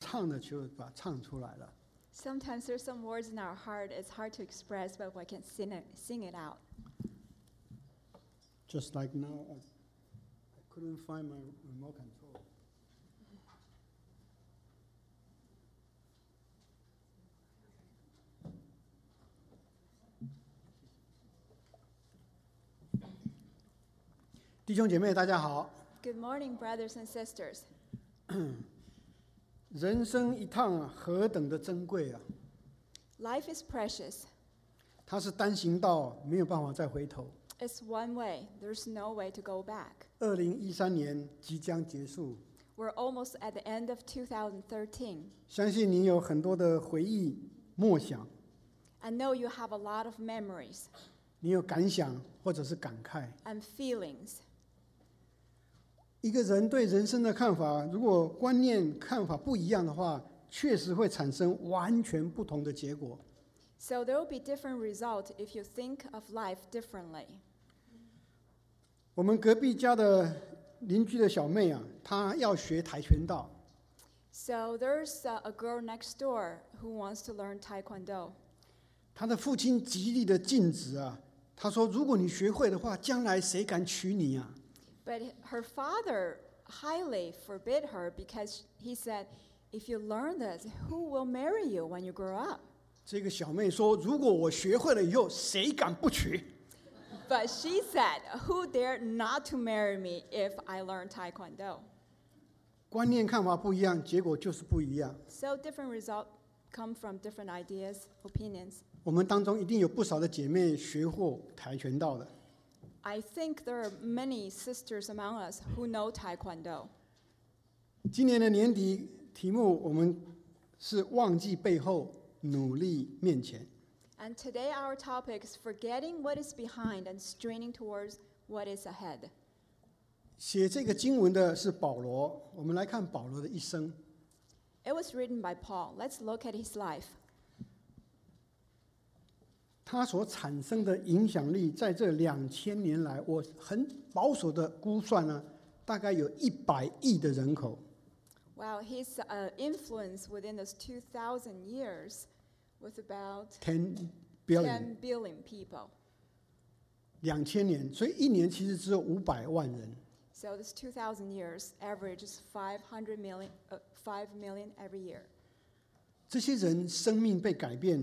唱的就把它唱出来了。 Sometimes there's some words in our heart, it's hard to express, but we can sing it out. Just like now, I couldn't find my remote control. 弟兄姐妹，大家好。 Good morning, brothers and sisters. 人生一趟何等的珍贵啊！ Life is precious. 它是单行道，没有办法再回头。 It's one way. There's no way to go back. 2013年即将结束， We're almost at the end of 2013. 相信你有很多的回忆、默想， I know you have a lot of memories 你有感想或者是感慨。 and feelings. 一个人对人生的看法，如果观念看法不一样的话，确实会产生完全不同的结果。 So there will be different results if you think of life differently. 我们隔壁家的邻居的小妹啊，她要学跆拳道。 So there's a girl next door who wants to learn Taekwondo. 她的父亲极力的禁止啊，他说：“如果你学会的话，将来谁敢娶你啊？” But her father highly forbid her because he said, if you learn this, who will marry you when you grow up? 这个小妹说：“如果我学会了以后，谁敢不娶？” But she said, who dare not to marry me if I learn Taekwondo? 观念看法不一样，结果就是不一样。 So different results come from different ideas, opinions. 我们当中一定有不少的姐妹学过跆拳道的。 I think there are many sisters among us who know Taekwondo. 今年的年底题目我们是忘记背后，努力面前。 And today our topic is forgetting what is behind and straining towards what is ahead. 写这个经文的是保罗，我们来看保罗的一生。 It was written by Paul. Let's look at his life. 他所产生的影响力，在这2000年来，我很保守的估算呢，大概有100亿的人口。 Wow, his influence within those 2,000 years was about 10 10 billion people. 2000年，所以一年其实只有500万人。 So this 2,000 years averages 5 million every year. 这些人生命被改变，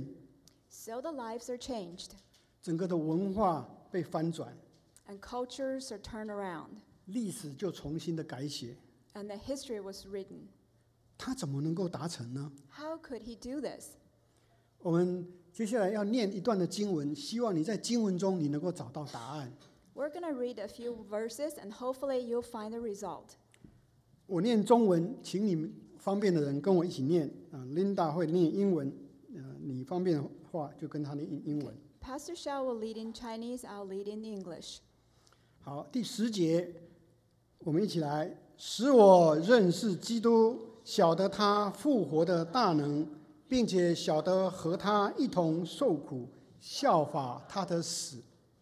So the lives are changed 整个的文化被翻转， and cultures are turned around 历史就重新的改写。 and the history was written. 他怎么能够达成呢？ How could he do this? 我们接下来要念一段的经文，希望你在经文中你能够找到答案。 We're going to read a few verses and hopefully you'll find the result. 我念中文，请你们方便的人跟我一起念。Linda 会念英文，你方便的话就跟他念英文。 Pastor Xiao will lead in Chinese, I'll lead in English. 好，第10节，我们一起来。使我认识基督，晓得他复活的大能，并且晓得和他一同受苦，效法他的死。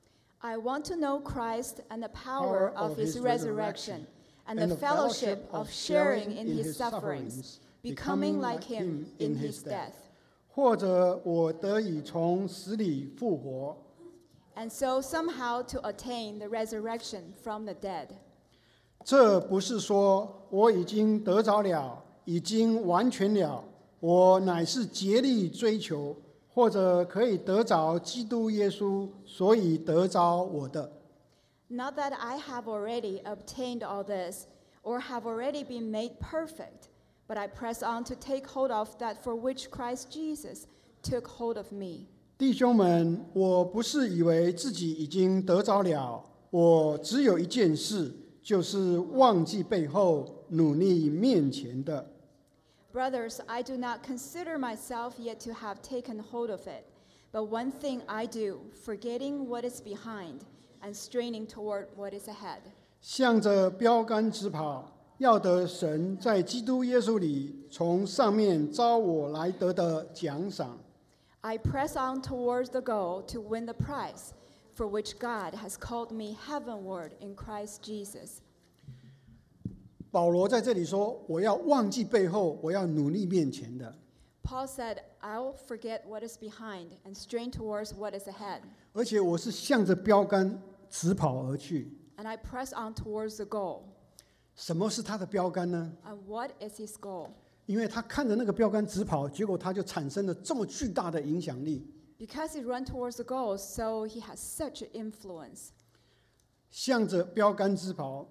I want to know Christ and the power of his resurrection and the fellowship of sharing in his sufferings, becoming like him in his death, 或者我得以从死里复活， and so somehow to attain the resurrection from the dead. 这不是说我已经得着了，已经完全了，我乃是竭力追求，或者可以得着基督耶稣，所以得着我的。 Not that I have already obtained all this, or have already been made perfect, but I press on to take hold of that for which Christ Jesus took hold of me. 弟兄们，我不是以为自己已经得着了，我只有一件事，就是忘记背后，努力面前的。 Brothers, I do not consider myself yet to have taken hold of it, but one thing I do, forgetting what is behind and straining toward what is ahead. 向着标杆直跑，要得神在基督耶稣里从上面召我来得的奖赏。 I press on towards the goal to win the prize, for which God has called me heavenward in Christ Jesus. 保罗在这里说：“我要忘记背后，我要努力面前的。” Paul said, I'll forget what is behind and strain towards what is ahead. 而且我是向着标杆直跑而去。 And I press on towards the goal. 什么是他的标杆呢？ And what is his goal? 因为他看着那个标杆直跑，结果他就产生了这么巨大的影响力。 Because he ran towards the goal, so he has such an influence. 向着标杆直跑，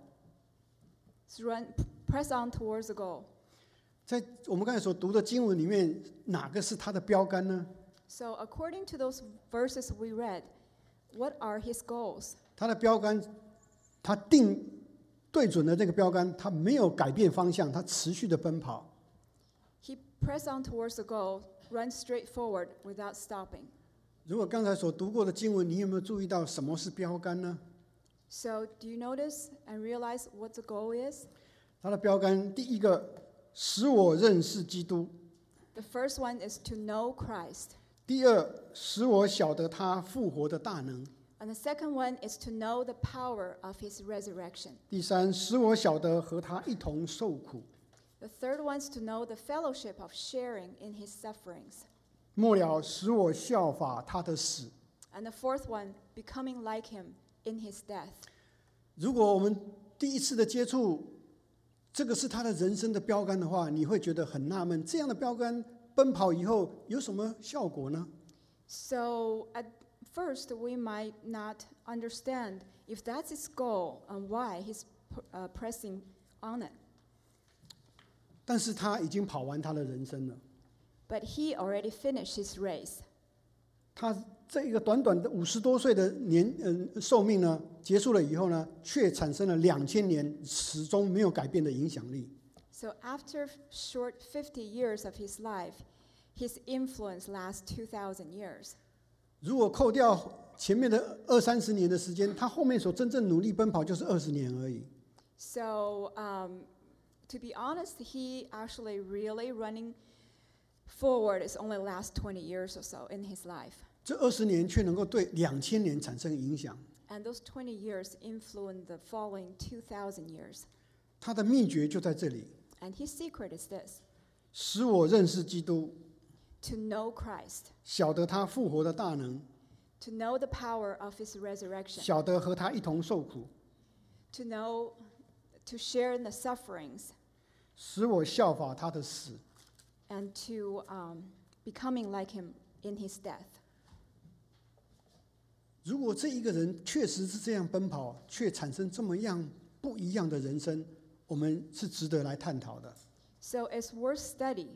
So press on towards the goal. 在我们刚才所读的经文里面，哪个是他的标杆呢？ So according to those verses we read, what are his goals? 他的标杆，他对准了这个标杆，他没有改变方向，他持续的奔跑。 He pressed on towards the goal, ran straight forward without stopping. 如果刚才所读过的经文，你有没有注意到什么是标杆呢？ So do you notice and realize what the goal is? 他的标杆，第一个，使我认识基督； The first one is to know Christ. 第二，使我晓得他复活的大能； And the second one is to know the power of his resurrection. 第三，使我晓得和他一同受苦； The third one is to know the fellowship of sharing in his sufferings. 末了，使我效法他的死。 And the fourth one, becoming like him in his death. 如果我们第一次的接触，这个是他的人生的标杆的话，你会觉得很纳闷，这样的标杆奔跑以后有什么效果呢？ So at first, we might not understand if that's his goal and why he's pressing on it. 但是他已经跑完他的人生了。 But he already finished his race. 他这一个短短的50多岁的寿命呢，结束了以后呢，却产生了2000年始终没有改变的影响力。 So after short 50 years of his life, his influence lasts 2,000 years. 如果扣掉前面的20-30年的时间，他后面所真正努力奔跑就是20年而已。 So to be honest, he actually really running forward is only last 20 years or so in his life. 这20年却能够对2000年产生影响。 And those 20 years influence the following 2,000 years. 他的秘诀就在这里， And his secret is this, 使我认识基督， to know Christ, 晓得他复活的大能， to know the power of his resurrection, 晓得和他一同受苦， to know, to share in the sufferings, 使我效法他的死。 and to becoming like him in his death. 如果这一个人确实是这样奔跑，却产生这么样不一样的人生，我们是值得来探讨的。 So it's worth study.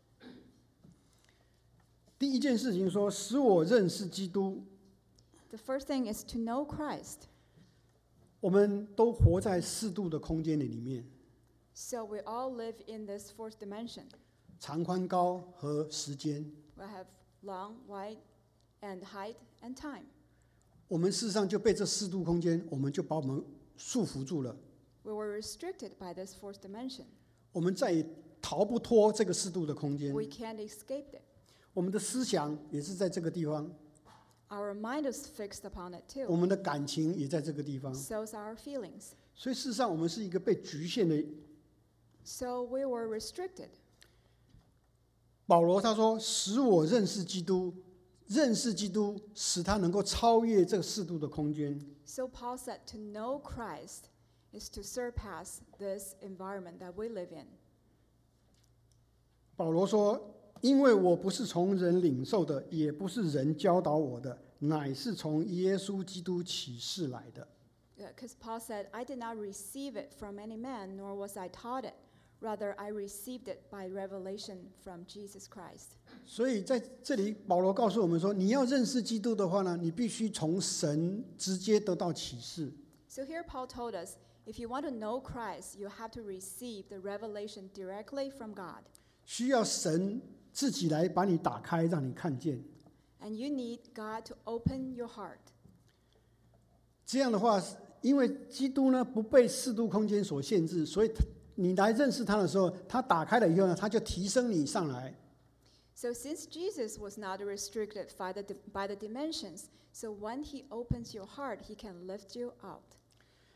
第一件事情说，使我认识基督。 The first thing is to know Christ. 我们都活在4度的空间里面， So we all live in this fourth dimension. 长宽高和时间。 We have long, wide, and height and time. 我们事实上就被这4度空间，我们就把我们束缚住了。 We were restricted by this fourth dimension. 我们再也逃不脱这个4度的空间。 We can't escape it. 我们的思想也是在这个地方， Our mind is fixed upon it 我 too. 们的感情也在这个地方。 So is our feelings. 所以事实上，我们是一个被局限的。 So we were restricted. 保罗他说：“使我认识基督，认识基督，使他能够超越这个4度的空间。” So Paul said to know Christ is to surpass this environment that we live in. 保罗说：“因为我不是从人领受的，也不是人教导我的，乃是从耶稣基督启示来的。” Because Paul said, I did not receive it from any man, nor was I taught it. Rather, I received it by revelation from Jesus Christ. 所以在这里，保罗告诉我们说，你要认识基督的话呢，你必须从神直接得到启示。 So here Paul told us, if you want to know Christ, you have to receive the revelation directly from God. 需要神自己来把你打开，让你看见。 And you need God to open your heart. 这样的话，因为基督呢不被4度空间所限制，所以你来认识他的时候，他打开了以后呢，他就提升你上来。 So since Jesus was not restricted by the dimensions, so when he opens your heart, he can lift you out.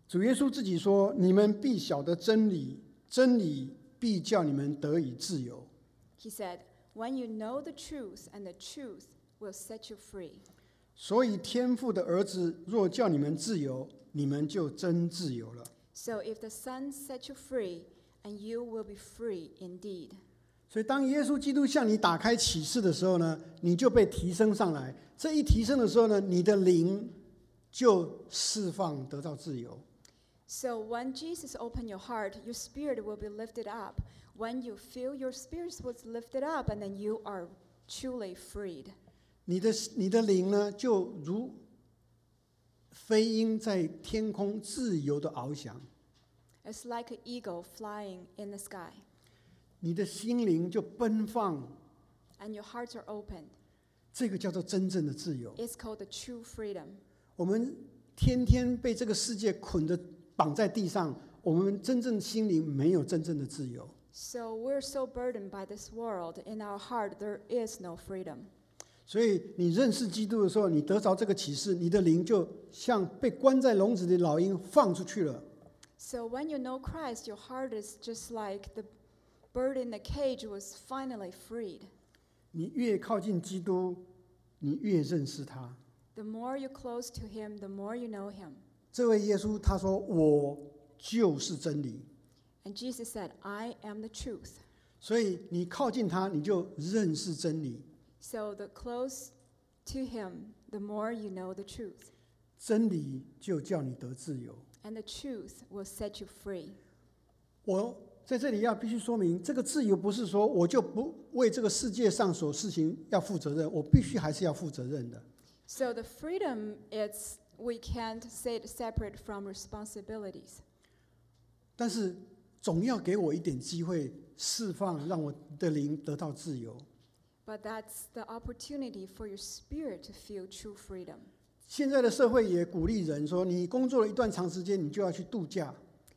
主耶稣自己说：“你们必晓得真理，真理必叫你们得以自由。” He said, "When you know the truth, and the truth will set you free." 所以天父的儿子若叫你们自由，你们就真自由了。 So if the Son set you free, and you will be free indeed. 所以当耶稣基督向你打开启示的时候呢，你就被提升上来。这一提升的时候呢，你的灵就释放，得到自由。 So when Jesus opened your heart, your spirit will be lifted up. When you feel your spirit was lifted up, and then you are truly freed. 你的灵呢，就如飞鹰在天空自由的翱翔。 It's like an eagle flying in the sky. 你的心灵就奔放， And your hearts are opened. 这个叫做真正的自由。 It's called the true freedom. 我们天天被这个世界绑在地上，我们真正心灵没有真正的自由。 So we're so burdened by this world. In our heart, there is no freedom. 所以你认识基督的时候，你得着这个启示，你的灵就像被关在笼子里的老鹰放出去了。 So when you know Christ, your heart is just like the bird in the cage was finally freed. 你越靠近基督，你越认识他。 The more you're close to Him, the more you know Him. 这位耶稣他说：“我就是真理。” And Jesus said, "I am the truth." 所以你靠近他，你就认识真理。 So the close to Him, the more you know the truth. 真理就叫你得自由。 And the truth will set you free. 我在这里必须说明，这个自由不是说我就不为这个世界上所事情要负责任，我必须还是要负责任的。 So the freedom, it's we can't say it separate from responsibilities. 但是总要给我一点机会释放，让我的灵得到自由。 But that's the opportunity for your spirit to feel true freedom. 现在的社会也鼓励人说，你工作了一段长时间，你就要去度假。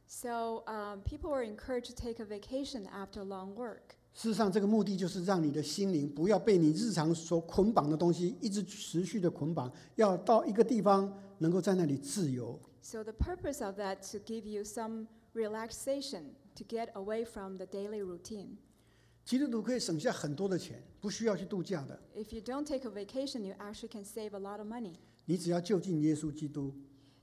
So people are encouraged to take a vacation after long work. 事实上，这个目的就是让你的心灵不要被你日常所捆绑的东西一直持续的捆绑，要到一个地方能够在那里自由。 So the purpose of that to give you some relaxation, to get away from the daily routine. 基督徒可以省下很多的钱，不需要去度假的。 If you don't take a vacation, you actually can save a lot of money. 你只要就近耶稣基督，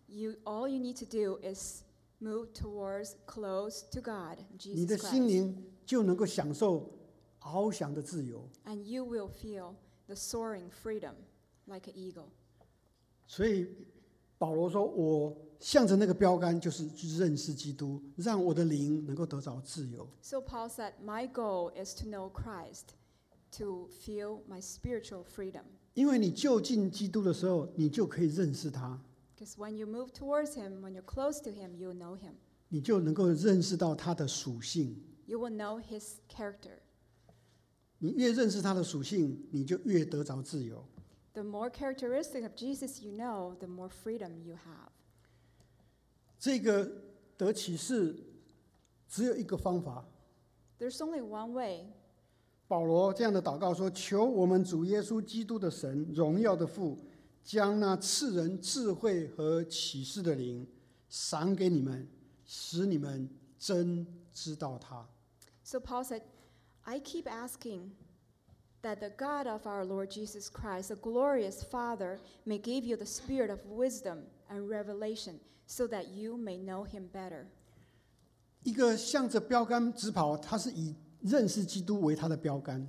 All you need to do is move towards close to God, 你的 Jesus 心 Christ, 灵就能够享受翱翔的自由。 and you will feel the soaring freedom like an eagle. 所以保罗说：“我向着那个标杆，就是去认识基督，让我的灵能够得着自由。” So Paul said, "My goal is to know Christ, to feel my spiritual freedom." 因为你就近基督的时候，你就可以认识他， Because when you move towards Him, when you're close to Him, you know Him. 你就能够认识到他的属性。 You will know His character. 你越认识他的属性，你就越得着自由。 The more characteristic of Jesus you know, the more freedom you have. 这个得启示只有一个方法。 There's only one way. 保罗这样的祷告说：“求我们主耶稣基督的神，荣耀的父，将那赐人智慧和启示的灵赏给你们，使你们真知道他。” So Paul said, "I keep asking that the God of our Lord Jesus Christ, the glorious Father, may give you the spirit of wisdom and revelation, so that you may know Him better." 一个向着标杆直跑，他是以认识基督为他的标杆。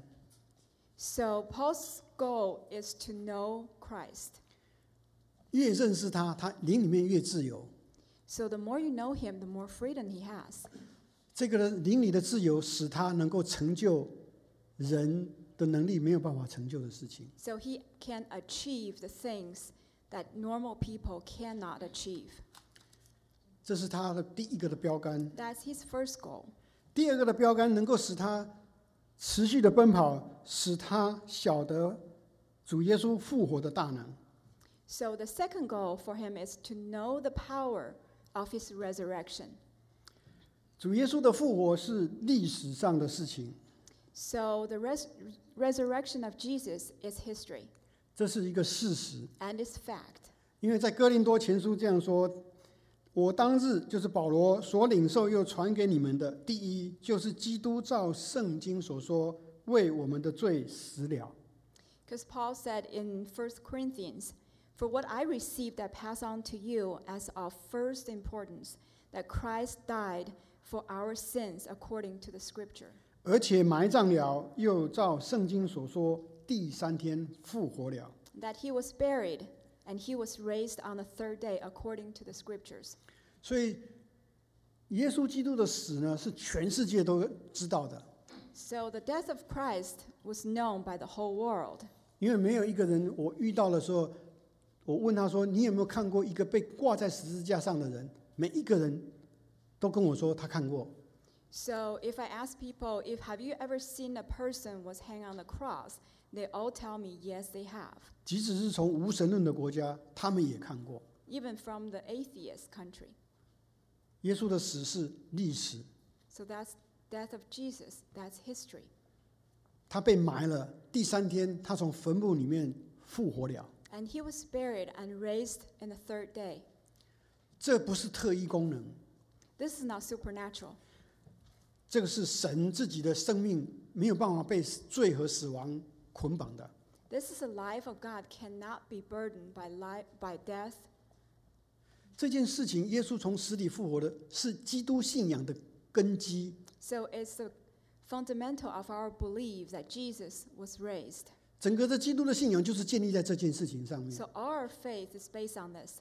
So Paul's goal is to know Christ. 越认识他，他灵里面越自由。 So the more you know Him, the more freedom He has. 这个灵里的自由，使他能够成就人的能力没有办法成就的事情。 So He can achieve the things that normal people cannot achieve. 这是他的第一个的标杆。 That's His first goal. 第二个的标杆能够使他持续的奔跑，使他晓得主耶稣复活的大能。 So the second goal for him is to know the power of His resurrection. 主耶稣的复活是历史上的事情， So the resurrection of Jesus is history 这是一个事实。 and is fact. 因为在哥林多前书这样说， 我当日就是保罗所领受又传给你们的，第一就是基督照圣经所说，为我们的罪死了。 Because Paul said in 1 Corinthians, "For what I received I pass on to you as of first importance, that Christ died for our sins according to the Scripture." 而且埋葬了，又照圣经所说，第三天复活了。 That he was buried, and he was raised on the third day according to the Scriptures. 所以，耶稣基督的死呢，是全世界都知道的， So the death of Christ was known by the whole world. 因为没有一个人我遇到的时候，我问他说：“你有没有看过一个被挂在十字架上的人？”每一个人都跟我说他看过。 So if I ask people, if have you ever seen a person was hanging on the cross, they all tell me yes, they have. 即使是从无神论的国家，他们也看过。 Even from the atheist country. 耶稣的死是历史， So that's death of Jesus. That's history. 他被埋了，第三天他从坟墓里面复活了。 And he was buried and raised in the third day. 这不是特异功能， This is not supernatural. 这个是神自己的生命没有办法被罪和死亡捆绑的。 This is the life of God cannot be burdened by death. 这件事情，耶稣从死里复活的，是基督信仰的根基。 So it's the fundamental of our belief that Jesus was raised. 整个的基督的信仰就是建立在这件事情上面。 So our faith is based on this.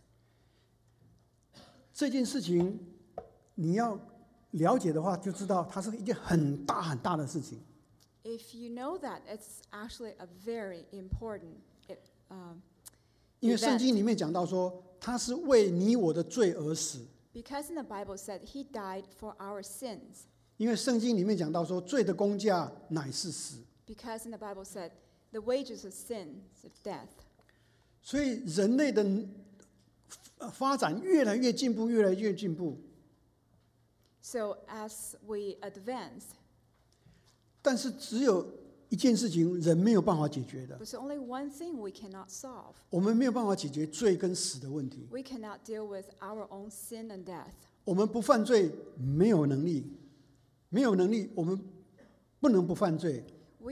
这件事情你要了解的话，就知道它是一件很大很大的事情。 If you know that, it's actually a very important uh, 因为圣经里面讲到说，他是为你我的罪而死。 because in the Bible said he died for our sins. 因为圣经里面讲到说，罪的工价乃是死。 Because in the Bible said the wages of sin is death. 所以人类的发展越来越进步，越来越进步。 So as we advance, 但是只有一件事情人没有办法解决的， there's only one thing we cannot solve. 我们没有办法解决罪跟死的问题。 We cannot deal with our own sin and death. 我们不犯罪没有能力，没有能力我们不能不犯罪，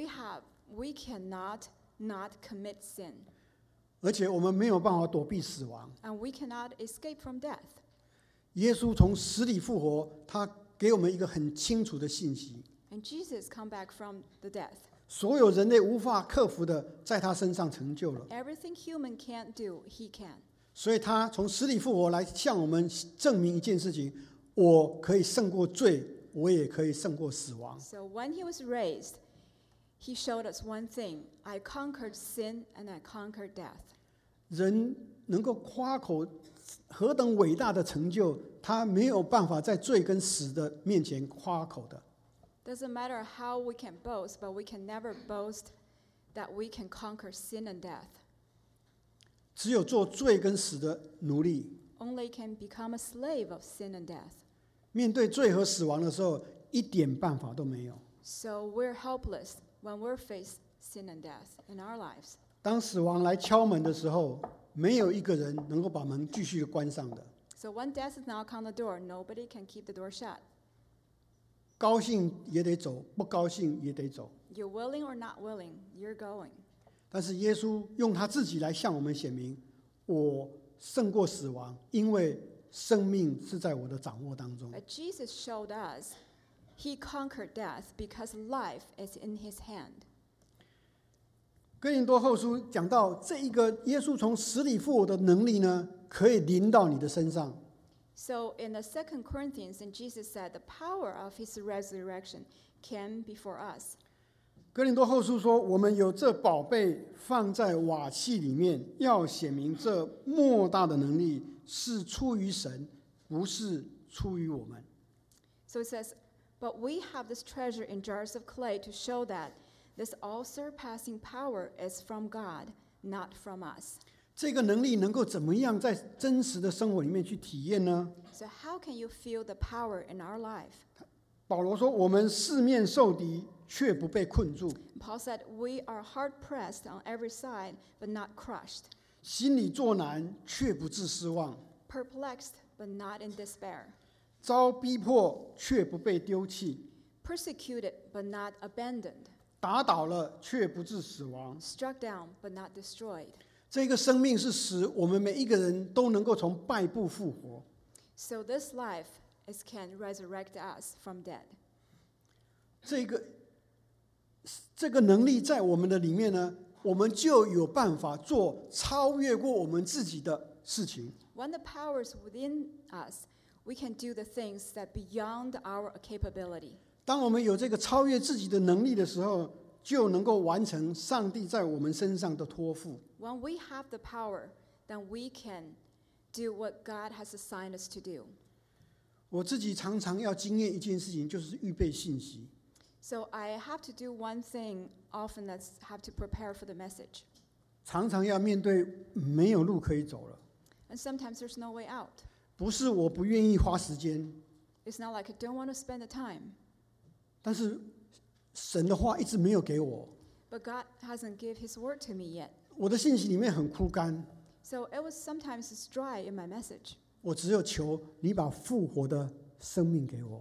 We cannot not commit sin. 而且我们没有办法躲避死亡。 And we cannot escape from death. 耶稣从死里复活，他给我们一个很清楚的信息： And Jesus come back from the death. 所有人类无法克服的，在他身上成就了。 Everything human can't do, he can. 所以他从死里复活来向我们证明一件事情：我可以胜过罪，我也可以胜过死亡。 So when he was raised, he showed us one thing: I conquered sin and I conquered death. 人能够夸口何等伟大的成就，他没有办法在罪跟死的面前夸口的。 Doesn't matter how we can boast, but we can never boast that we can conquer sin and death. 只有做罪跟死的奴隶， Only can become a slave of sin and death. 面对罪和死亡的时候，一点办法都没有。 So we're helpless when we're faced sin and death in our lives. 当死亡来敲门的时候，没有一个人能够把门继续关上的。 So when death is knock on the door, nobody can keep the door shut. 高兴也得走，不高兴也得走。 You're willing or not willing, you're going. 但是耶稣用他自己来向我们显明，我胜过死亡，因为生命是在我的掌握当中。 But Jesus showed us he conquered death because life is in his hand. 哥林多后书讲到，这一个耶稣从死里复活的能力呢，可以临到你的身上。 So in the 2 Corinthians, and Jesus said the power of his resurrection came before us. 哥林多后书说，我们有这宝贝放在瓦器里面，要显明这莫大的能力是出于神，不是出于我们。 So it says, but we have this treasure in jars of clay to show that this all-surpassing power is from God, not from us. 这个能力能够怎么样在真实的生活里面去体验呢？ So how can you feel the power in our life? 保罗说，我们四面受敌，却不被困住； Paul said, we are hard-pressed on every side, but not crushed. 心里作难，却不致失望； Perplexed, but not in despair. 遭逼迫却不被丢弃， Persecuted, but not abandoned. 打倒了却不致死亡。 Struck down, but not destroyed. 这个生命是使我们每一个人都能够从败部复活。 So this life can resurrect us from dead. 这个能力在我们的里面呢，我们就有办法做超越过我们自己的事情。 When the power is within us, we can do the things that beyond our capability. 当我们有这个超越自己的能力的时候，就能够完成上帝在我们身上的托付。 When we have the power, then we can do what God has assigned us to do. 我自己常常要经验一件事情，就是预备信息。 So I have to do one thing often, that's have to prepare for the message. 常常要面对没有路可以走了， And sometimes there's no way out. 不是我不愿意花时间， It's not like I don't want to spend the time, 但是神的话一直没有给我， but God hasn't give His word to me yet. 我的信息里面很枯干， So it was sometimes it's dry in my message. 我只有求你把复活的生命给我。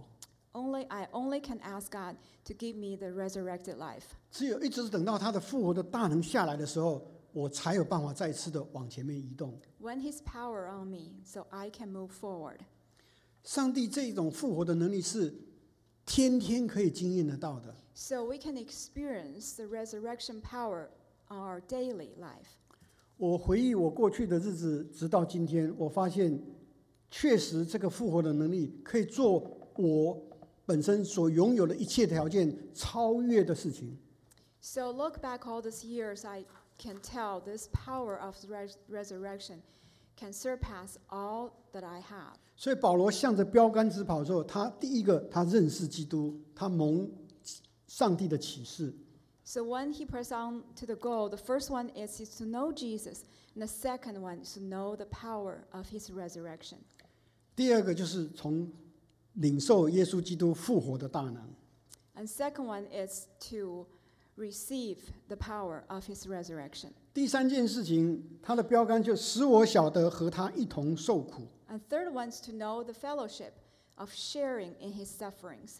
I only can ask God to give me the resurrected life. 只有一直等到他的复活的大能下来的时候，我才有办法再次的往前面移动。 When His power on me, so I can move forward. 上帝这种复活的能力是天天可以经验得到的。 So we can experience the resurrection power on our daily life. 我回忆我过去的日子，直到今天，我发现确实这个复活的能力可以做我本身所拥有的一切条件超越的事情。 So look back all these years, I can tell this power of resurrection can surpass all that I have. 所以保罗向着标杆直跑的时候，他第一个他认识基督，他蒙上帝的启示。 So when he pressed on to the goal, the first one is to know Jesus, and the second one is to know the power of his resurrection. 第二个就是从领受耶稣基督复活的大能。 And second one is to receive the power of his resurrection. 第三件事情，他的标杆就使我晓得和他一同受苦。 And third one is to know the fellowship of sharing in his sufferings.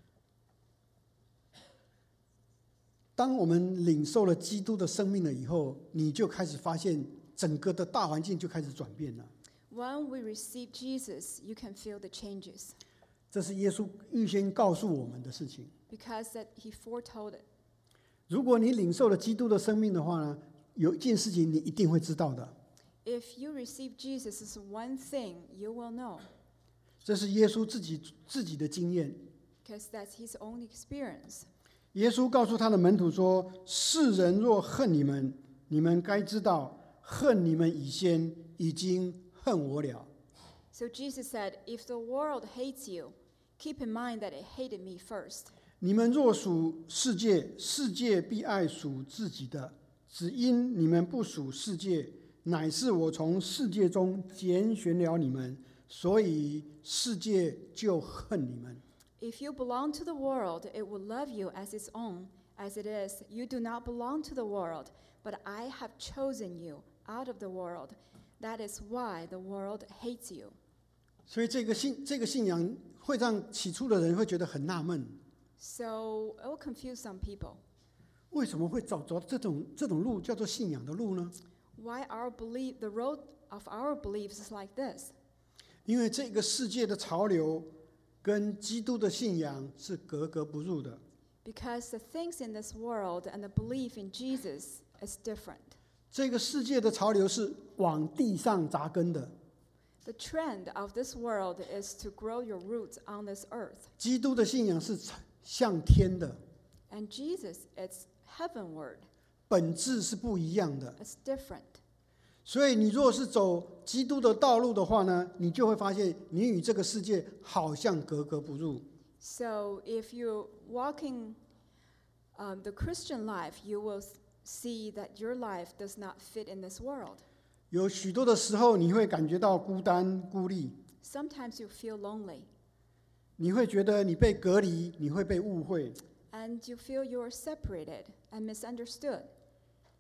当我们领受了基督的生命了以后，你就开始发现整个的大环境就开始转变了。 When we receive Jesus, you can feel the changes 这是耶稣预先告诉我们的事情。 because that he foretold it. 如果你领受了基督的生命的话呢，有一件事情你一定会知道的， If you receive Jesus, is one thing you will know 这是耶稣自己的经验。 because that's his own experience. 耶稣告诉他的门徒说：“世人若恨你们，你们该知道，恨你们以先已经恨我了。” So Jesus said, if the world hates you, keep in mind that it hated me first. 你们若属世界，世界必爱属自己的；只因你们不属世界，乃是我从世界中拣选了你们，所以世界就恨你们。 If you belong to the world, it will love you as its own. As it is, you do not belong to the world, but I have chosen you out of the world. That is why the world hates you. 所以这个信仰会让起初的人会觉得很纳闷， So it will confuse some people. 为什么会走这种路叫做信仰的路呢？ Why the road of our beliefs is like this? 因为这个世界的潮流跟基督的信仰是格格不入的。 Because the things in this world and the belief in Jesus is different. 这个世界的潮流是往地上扎根的， The trend of this world is to grow your roots on this earth. 基督的信仰是向天的， And Jesus, it's heavenward. 本质是不一样的。 It's different. 所以你若是走基督的道路的话呢，你就会发现你与这个世界好像格格不入。 So if you're walking the Christian life, you will see that your life does not fit in this world. 有许多的时候，你会感觉到孤单孤立， Sometimes you feel lonely, 你会觉得你被隔离，你会被误会。 and you feel you're separated and misunderstood.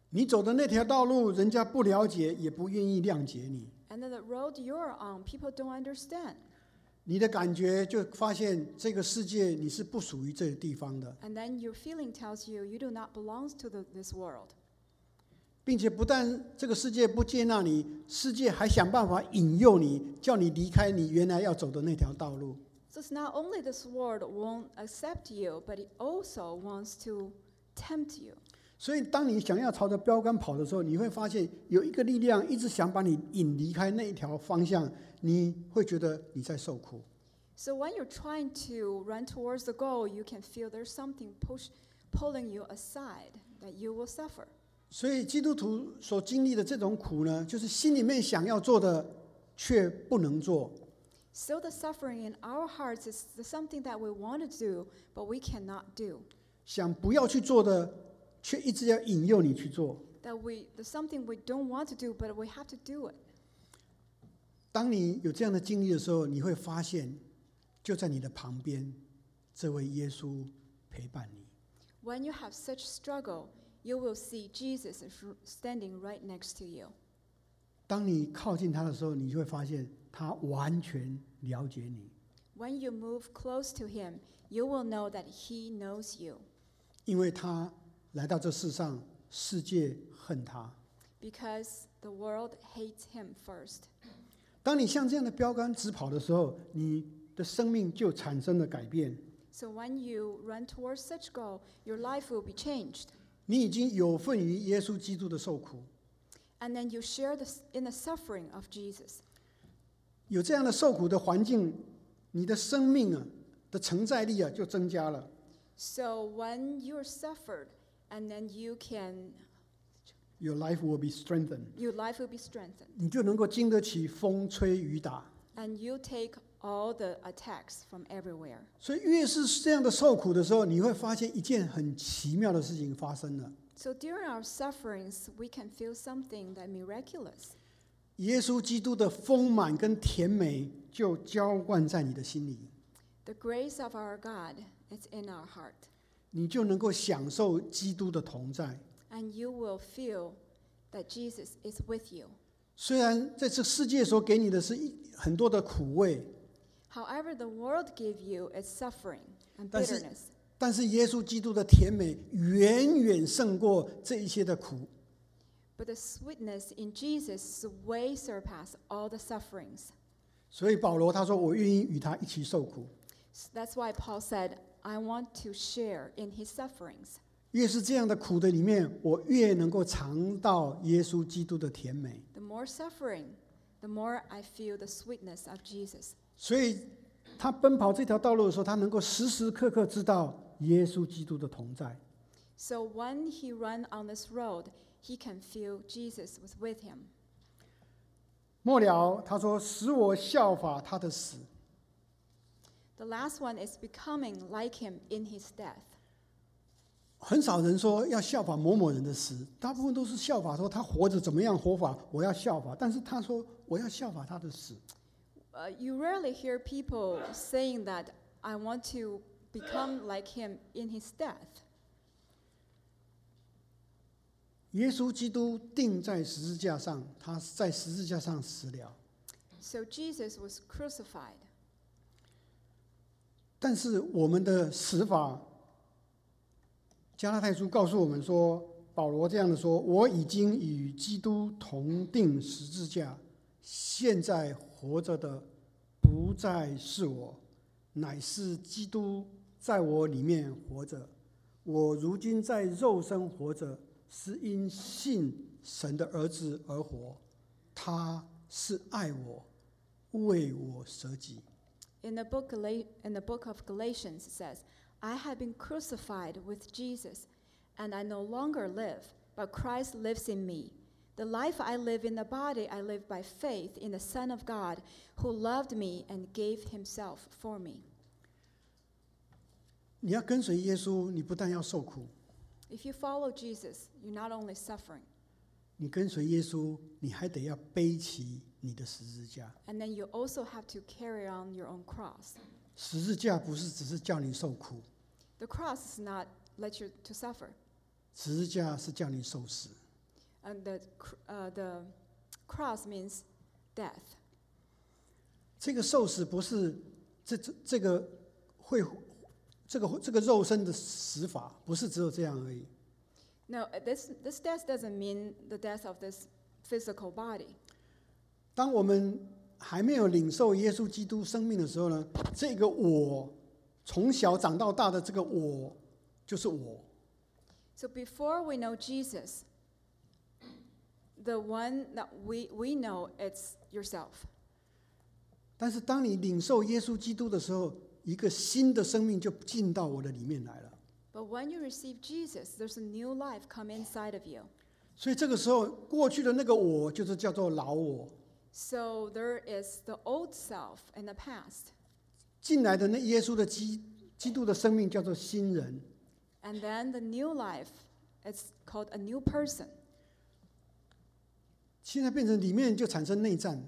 你走的那条道路，人家不了解，也不愿意谅解你。 And then the road you're on, people don't understand. 你的感觉就发现这个世界你是不属于这个地方的， And then your feeling tells you you do not belong to this world. 并且不但这个世界不接纳你，世界还想办法引诱你，叫你离开你原来要走的那条道路。 So it's not only this world won't accept you, but it also wants to tempt you. 所以，当你想要朝着标杆跑的时候，你会发现有一个力量一直想把你引离开那一条方向，你会觉得你在受苦。 So when you're trying to run towards the goal, you can feel there's something pulling you aside, that you will suffer. 所以，基督徒所经历的这种苦呢，就是心里面想要做的却不能做。 So the suffering in our hearts is something that we want to do, but we cannot do. 想不要去做的，却一直要引诱你去做。 There's something we don't want to do, but we have to do it. 当你有这样的经历的时候，你会发现，就在你的旁边，这位耶稣陪伴你。 When you have such struggle, you will see Jesus standing right next to you. 当你靠近他的时候，你就会发现他完全了解你。 When you move close to him, you will know that he knows you. 因为他来到这世上，世界恨他。 Because the world hates him first. 当你像这样的标杆直跑的时候，你的生命就产生了改变。 So when you run towards such goal, your life will be changed. 你已经有份于耶稣基督的受苦。 And then you share in the suffering of Jesus. 有这样的受苦的环境，你的生命的承载力就增加了。 So when you're suffered, and then Your life will be strengthened. your life will be strengthened. 你就能够经得起风吹雨打。 And you take all the attacks from everywhere. 所以越是这样的受苦的时候，你会发现一件很奇妙的事情发生了。 So during our sufferings, we can feel something that miraculous. 耶稣基督的丰满跟甜美就浇灌在你的心里， The grace of our God is in our heart. 你就能够享受基督的同在。 And you will feel that Jesus is with you. 虽然在这世界所给你的是很多的苦味， However, the world gives you is suffering and 但是 bitterness. 但是耶稣基督的甜美远远胜过这一些的苦。 But the sweetness in Jesus way surpass all the sufferings. 所以保罗他说：“我愿意与他一起受苦。 So that's why Paul said, I want to share in his sufferings. 越是这样的苦的里面，我越能够尝到耶稣基督的甜美。 The more suffering, the more I feel the sweetness of Jesus. 所以他奔跑这条道路的时候，他能够时时刻刻知道耶稣基督的同在。 So when he ran on this road, he can feel Jesus was with him. 末了，他说：“使我效法他的死。” The last one is becoming like him in his death. 很少人说要效法某某人的死，大部分都是效法说他活着怎么样活法，我要效法。但是他说我要效法他的死。 You rarely hear people saying that I want to become like him in his death. 耶稣基督钉在十字架上，他在十字架上死了。 So Jesus was crucified. 但是我们的死法，加拉太书告诉我们说，保罗这样的说：“我已经与基督同钉十字架，现在活着的不再是我，乃是基督在我里面活着。我如今在肉身活着，是因信神的儿子而活。他是爱我，为我舍己。” In the book of Galatians, it says, I have been crucified with Jesus, and I no longer live, but Christ lives in me. The life I live in the body, I live by faith in the Son of God, who loved me and gave himself for me. 你要跟随耶稣，你不但要受苦， If you follow Jesus, you're not only suffering, 你跟随耶稣，你还得要背起你的十字架。 and then you also have to carry on your own cross. 十字架不是只是叫你受苦， The cross is not let you to suffer. 十字架是叫你受死。 And the cross means death. 这个受死不是这个肉身的死法，不是只有这样而已。 No, this death doesn't mean the death of this physical body. 当我们还没有领受耶稣基督生命的时候呢，这个我从小长到大的这个我就是我。 So before we know Jesus, the one that we know, it's yourself. 但是当你领受耶稣基督的时候，一个新的生命就进到我的里面来了。 But when you receive Jesus, there's a new life come inside of you. 所以这个时候，过去的那个我就是叫做老我， So there is the old self in the past. 进来的那耶稣的基督的生命叫做新人。 And then the new life, it's called a new person. 现在变成里面就产生内战，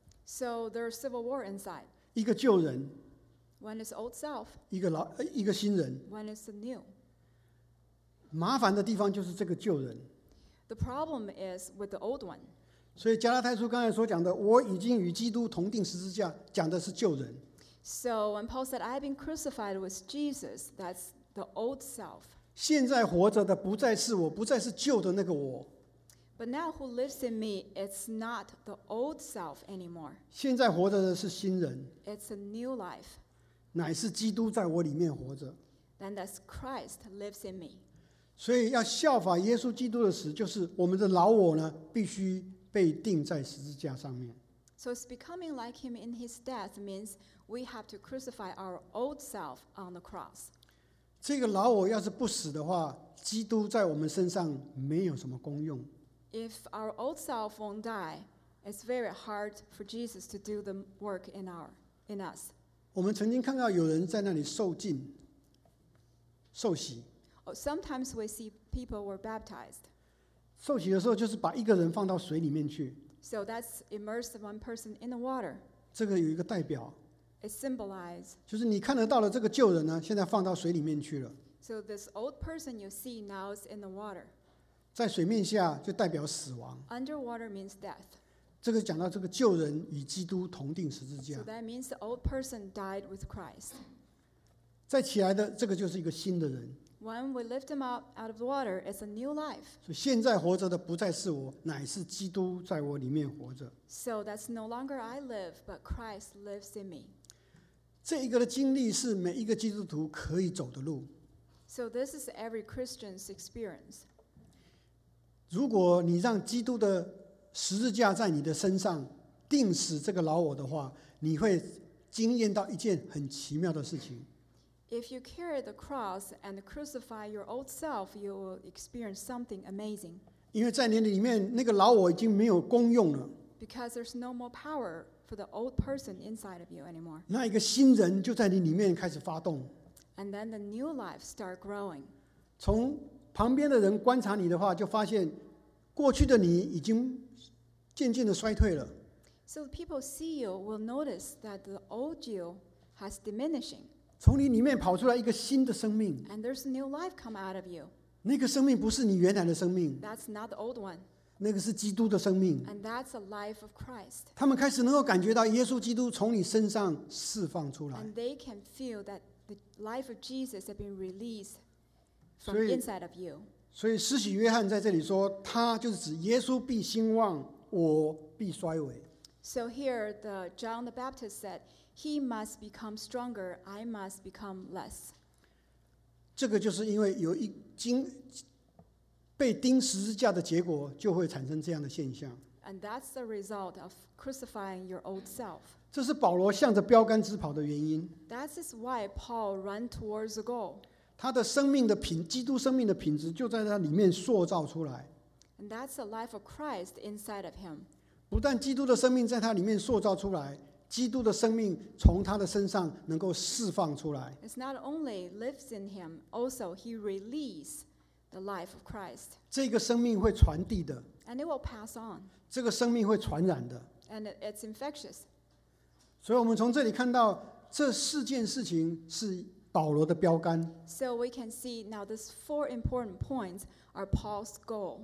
So there's civil war inside. 一个旧人， One is old self, 一个新人。 one is the new. 麻烦的地方就是这个旧人。 The problem is with the old one. 所以加拉太书刚才所讲的，我已经与基督同定十字架，讲的是旧人。 So when Paul said, I've been crucified with Jesus, that's the old self. 现在活着的不再是我，不再是旧的那个我， But now who lives in me, it's not the old self anymore. 现在活着的是新人， It's a new life. 乃是基督在我里面活着。 Then that's Christ lives in me. 所以要效法耶稣基督的死，就是我们的老我呢，必须被钉在十字架上面。 So it's becoming like him in his death means we have to crucify our old self on the cross. 这个老我要是不死的话，基督在我们身上没有什么功用。 If our old self won't die, it's very hard for Jesus to do the work in us. 我们曾经看到有人在那里受浸、受洗。 Sometimes we see people were baptized. 受洗的时候，就是把一个人放到水里面去。 So that's immersed one person in the water. 这个有一个代表， It symbolizes. 就是你看得到的这个旧人呢，现在放到水里面去了。 So this old person you see now is in the water. 在水面下就代表死亡。 Underwater means death. 这个讲到这个旧人与基督同定十字架 So，that means the old person died with Christ. 再起来的这个就是一个新的人。 When we lift him up out of the water, it's a new life. 所以现在活着的不再是我，乃是基督在我里面活着。 So that's no longer I live, but Christ lives in me. 这一个的经历是每一个基督徒可以走的路。 So this is every Christian's experience. 如果你让基督的十字架在你的身上钉死这个老我的话，你会经验到一件很奇妙的事情。 If you carry the cross and crucify your old self, you will experience something amazing. 因为在你里面，那个老我已经没有功用了， Because there's no more power for the old person inside of you anymore. 那一个新人就在你里面开始发动。 And then the new life start growing. 从旁边的人观察你的话，就发现过去的你已经渐渐的衰退了。 So people see you will notice that the old you has diminishing. 从你里面跑出来一个新的生命， And there's a new life come out of you. 那个生命不是你原来的生命， That's not the old one. 那个是基督的生命。 And that's the life of Christ. 他们开始能够感觉到耶稣基督从你身上释放出来。 And they can feel that the life of Jesus has been released from 所以- inside of you. 所以施洗约翰在这里说，他就是指耶稣必兴旺，我必衰微。 So here, John the Baptist said, he must become stronger, I must become less. 这个就是因为有被钉十字架的结果，就会产生这样的现象。 And that's the result of crucifying your old self. 这是保罗向着标杆直跑的原因。 That is why Paul ran towards the goal. 他的基督生命的品质就在他里面塑造出来。 And that's the life of Christ inside of him. 不但基督的生命在他里面塑造出来，基督的生命从他的身上能够释放出来。 It's not only lives in him, also he released the life of Christ. 这个生命会传递的， And it will pass on. 这个生命会传染的。 And it's infectious. 所以我们从这里看到，这4件事情是保罗的标杆。 So we can see now these 4 important points are Paul's goal.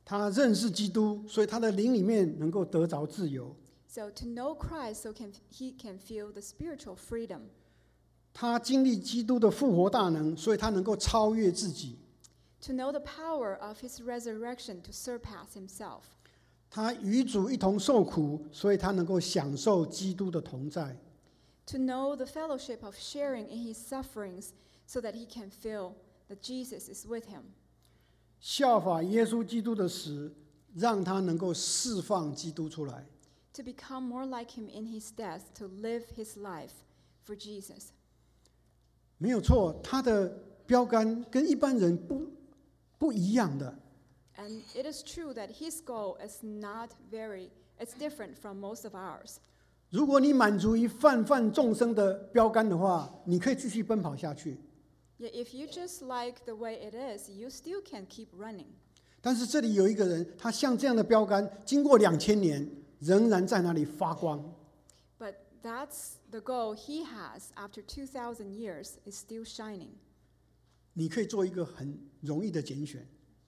他认识基督，所以他的灵里面能够得着自由。 So to know Christ, so he can feel the spiritual freedom. 他经历基督的复活大能，所以他能够超越自己。 To know the power of his resurrection to surpass himself. 他与主一同受苦，所以他能够享受基督的同在。 To know the fellowship of sharing in his sufferings, so that he can feel that Jesus is with him. 效法耶稣基督的死，让他能够释放基督出来。 To become more like him in his death, to live his life for Jesus. 没有错，他的标杆跟一般人不一样的。 And it is true that his goal is it's different from most of ours. 如果你满足于泛众生的标杆的话，你可以继续奔跑下去。 Yet if you just like the way it is, you still can keep running. 但是这里有一个人，他像这样的标杆，经过2000年，仍然在那里发光。 But that's the goal he has after 2,000 years is still shining. 你可以做一个很容易的拣选。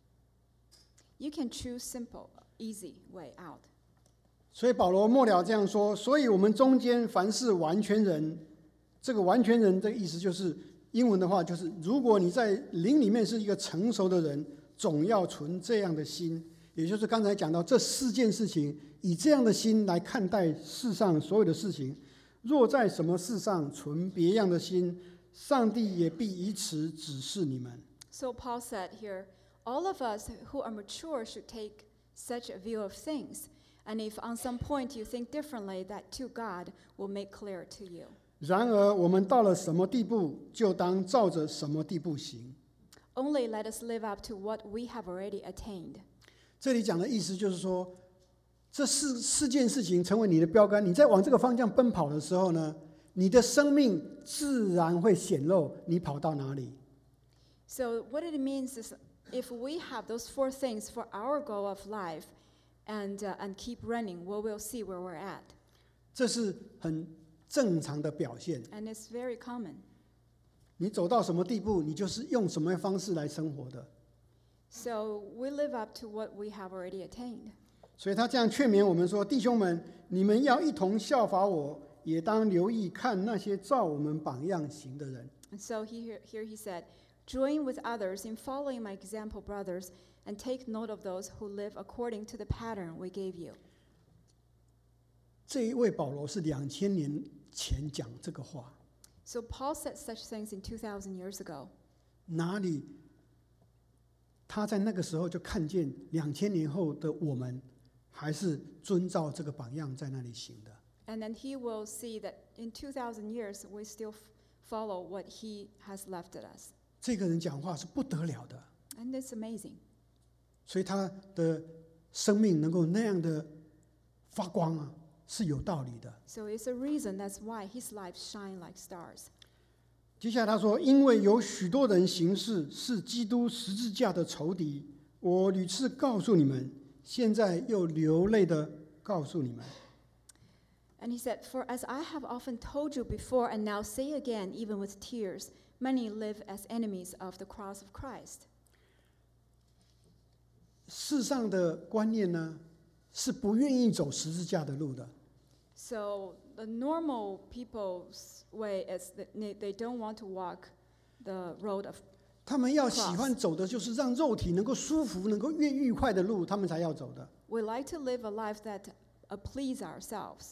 You can choose simple, easy way out. 所以保罗末了这样说：所以我们中间凡是完全人，这个完全人的意思就是英文的话就是，如果你在灵里面是一个成熟的人，总要存这样的心。也就是刚才讲到这4件事情，以这样的心来看待世上所有的事情。若在什么事上存别样的心，上帝也必以此指示你们。 So Paul said here, all of us who are mature should take such a view of things. And if on some point you think differently, that too God will make clear to you. 然而我们到了什么地步，就当照着什么地步行。 Only let us live up to what we have already attained. 这里讲的意思就是说，这四件事情成为你的标杆，你在往这个方向奔跑的时候呢，你的生命自然会显露你跑到哪里。 So what it means is, if we have those 4 things for our goal of life, and keep running, we will see where we're at. 这是很正常的表现。 And it's very common. 你走到什么地步，你就是用什么方式来生活的。 So we live up to what we have already attained. 所以他这样劝勉我们说：弟兄们，你们要一同效法我，也当留意看那些照我们榜样行的人。 And so here he said, join with others in following my example, brothers, and take note of those who live according to the pattern we gave you. 这一位保罗是2000年前讲这个话。 So Paul said such things in 2,000 years ago. 哪里？他在那个时候就看见2000年后的我们，还是遵照这个榜样在那里行的。 And then he will see that in 2,000 years we still follow what he has left at us. 这个人讲话是不得了的。 And it's amazing. 所以他的生命能够那样的发光啊，是有道理的。 So it's a reason, that's why his life shine like stars. 接下来他说：因为有许多人行事是基督十字架的仇敌，我屡次告诉你们，现在又流泪的告诉你们。 And he said, for as I have often told you before and now say again, even with tears, many live as enemies of the cross of Christ. 世上的观念呢，是不愿意走十字架的路的。 So the normal people's way is that they don't want to walk the road of 他们要喜欢走的就是让肉体能够舒服、能够越愉快的路，他们才要走的。 We like to live a life that please ourselves.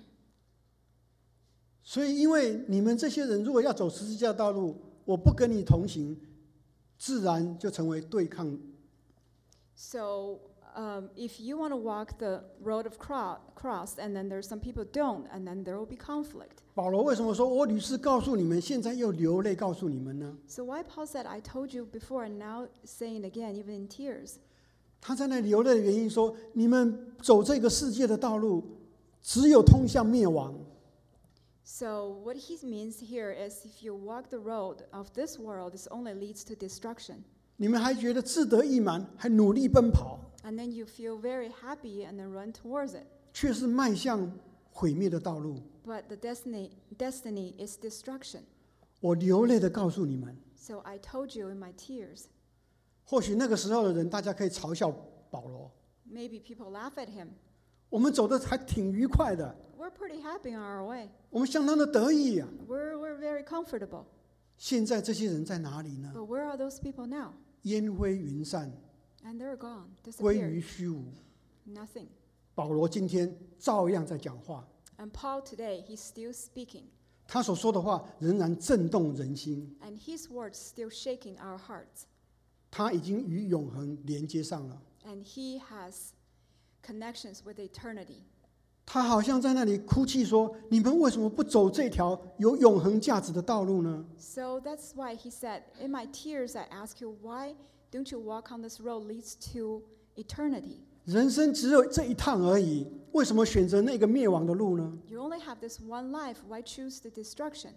所以，因为你们这些人如果要走十字架道路，我不跟你同行，自然就成为对抗。 So if you want to walk the road of cross, and then there's some people don't, and then there will be conflict. 保罗为什么说我屡次告诉你们，现在又流泪告诉你们呢？ So why Paul said, I told you before, and now saying it again, even in tears. 他在那流泪的原因说，你们走这个世界的道路，只有通向灭亡。 So what he means here is, if you walk the road of this world, this only leads to destruction. 你们还觉得自得意满，还努力奔跑， And then you feel very happy and then run towards it. 却是迈向毁灭的道路。 But the destiny is destruction. 我流泪的告诉你们， So I told you in my tears. 或许那个时候的人，大家可以嘲笑保罗， Maybe people laugh at him. 我们走的还挺愉快的， We're pretty happy on our way. 我们相当的得意啊。 We're very comfortable. 现在这些人在哪里呢？ But where are those people now? 烟灰云散， And they're gone, 归于 disappeared. 虚无。 Nothing. 保罗今天照样在讲话， And Paul today, he's still speaking. 他所说的话仍然震动人心， And his words still shaking our hearts. 他已经与永恒连接上了。 And he has connections with eternity. 他好像在那里哭泣说：“你们为什么不走这条有永恒价值的道路呢？” So that's why he said, in my tears I ask you, why don't you walk on this road leads to eternity? 人生只有这一趟而已，为什么选择那个灭亡的路呢？ You only have this one life, why choose the destruction?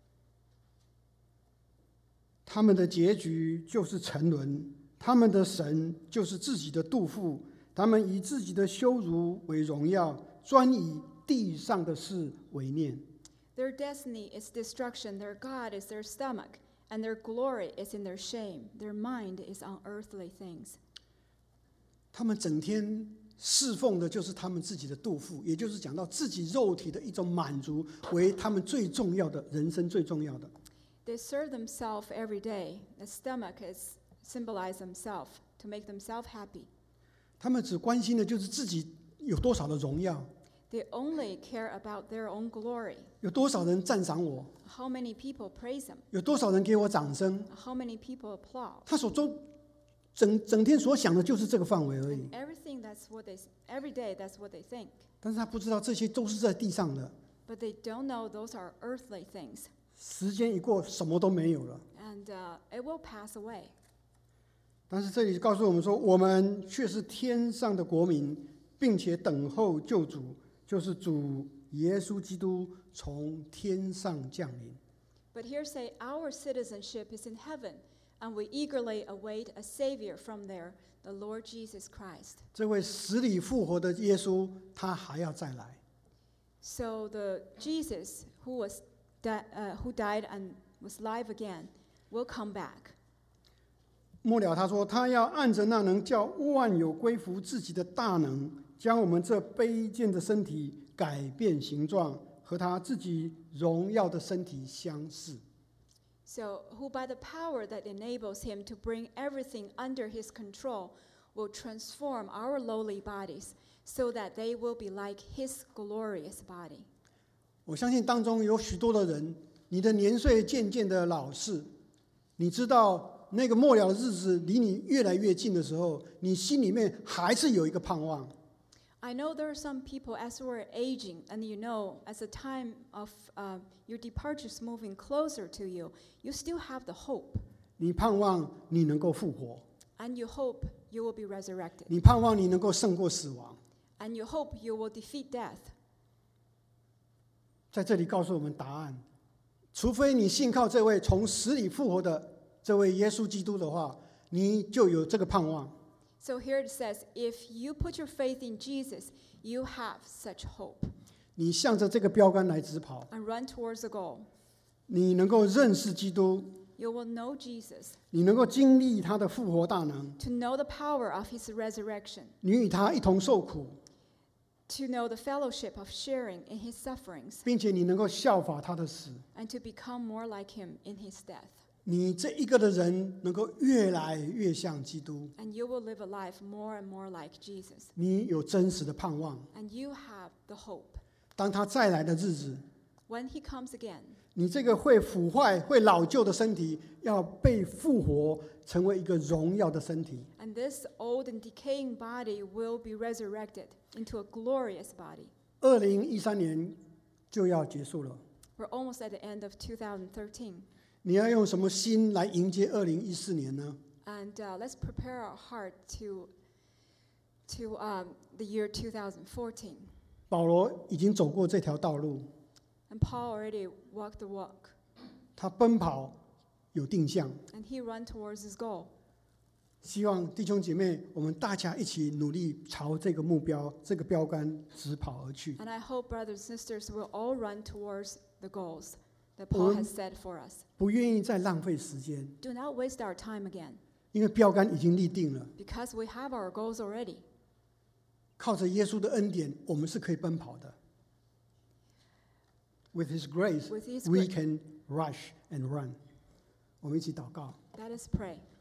他们的结局就是沉沦，他们的神就是自己的肚腹，他们以自己的羞辱为荣耀，专以地上的事为念。 Their destiny is destruction, their God is their stomach, and their glory is in their shame. Their mind is on earthly things. 他们整天侍奉的就是他们自己的肚腹，也就是讲到自己肉体的一种满足，为他们最重要的人生最重要的。 They serve themselves every day. The stomach is symbolize themselves to make themselves happy. 他们只关心的就是自己有多少的荣耀， They only care about their own glory. 有多少人赞赏我， How many people praise them? 有多少人给我掌声。 How many people applaud? 他所整天所想的就是这个范围而已， Everything every day that's what they think. 但是他不知道这些都是在地上的， But they don't know those are earthly things. 时间一过，什么都没有了。 And it will pass away. 但是这里告诉我们说，我们却是天上的国民，并且等候救主，就是主耶稣基督从天上降临。 But here say our citizenship is in heaven, and we eagerly await a Savior from there, the Lord Jesus Christ. 这位死里复活的耶稣，他还要再来。 So the Jesus who died and was alive again will come back. 末了他说，他要按着那能叫万有归服自己的大能，将我们这卑贱的身体改变形状，和他自己荣耀的身体相似。 So who by the power that enables him to bring everything under his control will transform our lowly bodies so that they will be like his glorious body. 我相信当中有许多的人，你的年岁渐渐的老逝，你知道那个末了的日子离你越来越近的时候，你心里面还是有一个盼望。 I know there are some people as we're aging, and you know, as the time of your departure is moving closer to you, you still have the hope, 你盼望你能够复活， and you hope you will be resurrected, 你盼望你能够胜过死亡。 and you hope you will defeat death. 在这里告诉我们答案：除非你信靠这位从死里复活的这位耶稣基督的话，你就有这个盼望。 So here it says, if you put your faith in Jesus, you have such hope, 你向着这个标杆来直跑， and run towards the goal. 你能够认识基督， You will know Jesus, 你能够经历他的复活大能， to know the power of his resurrection, 你与他一同受苦， to know the fellowship of sharing in his sufferings, 并且你能够效法他的死。 and to become more like him in his death. 你这一个的人能够越来越像基督， And you will live a life more and more like Jesus. 你有真实的盼望。 And you have the hope. 当他再来的日子， When he comes again, 你这个会腐坏、会老旧的身体要被复活，成为一个荣耀的身体。 and this old and decaying body will be resurrected into a glorious body. 2013年就要结束了， We're almost at the end of 2013. 你要用什么心来迎接2014年呢？ And let's prepare our heart to the year 2014. 保罗已经走过这条道路， And Paul already walked the walk. 他奔跑有定向。 And he ran towards his goal. 希望弟兄姐妹，我们大家一起努力朝这个目标、这个标杆直跑而去。 And I hope brothers and sisters will all run towards the goals that Paul has set for us. 不愿意再浪费时间， Do not waste our time again. 因为标杆已经立定了， because we have our goals already. 靠着耶稣的恩典，我们是可以奔跑的。With His grace, With His we grace. can rush and run. 我们一起祷告。 Let us pray.